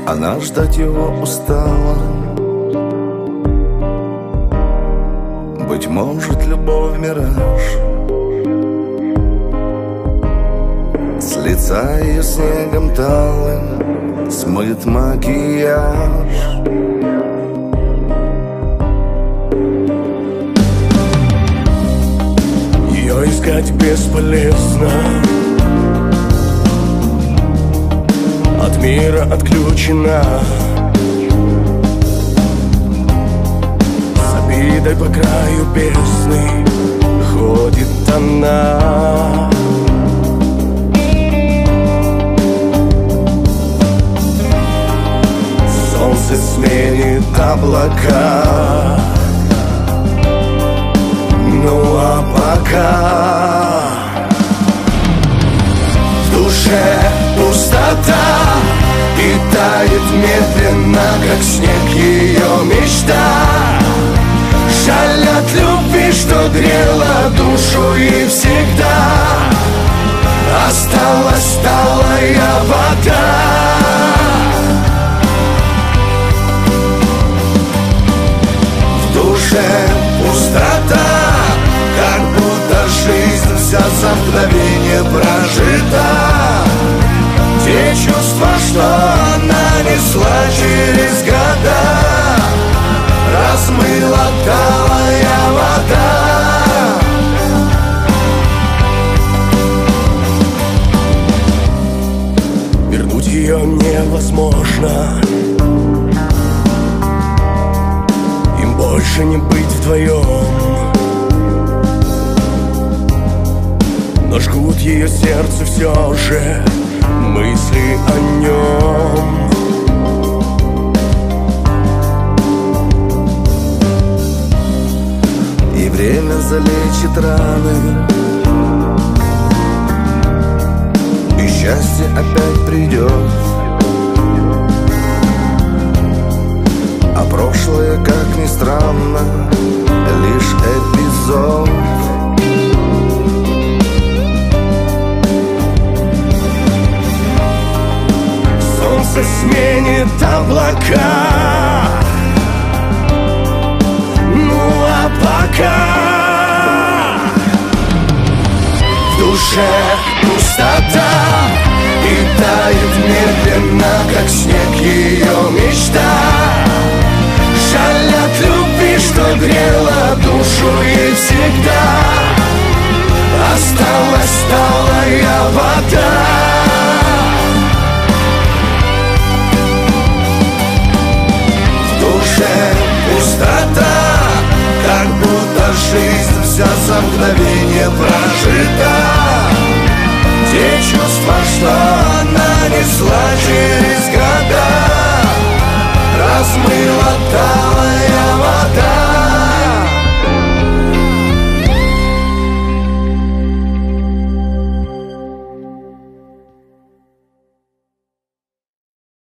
Она ждать его устала. Быть может, любовь мираж, с лица ее снегом талым смыт макияж. Ее искать бесполезно, от мира отключена, с обидой по краю бездны ходит она. Солнце сменит облака, ну а пока в душе пустота, и тает медленно, как снег, ее мечта. Жаль от любви, что грела душу, и всегда осталась талая вода. В душе пустота, как будто жизнь вся за мгновение прожита. Те чувства, что она несла через года, размыла талая вода. Вернуть ее невозможно, им больше не быть вдвоем. Но жгут ее сердце все же мысли о нем. И время залечит раны, и счастье опять придет. А прошлое, как ни странно, лишь эпизод. Солнце сменит облака, ну а пока в душе пустота, и тает медленно, как снег, ее мечта. Жаль от любви, что грела душу, и всегда осталась талая вода. Пустота, как будто жизнь вся за мгновение прожита. Те чувства, что она несла через года, размыла талая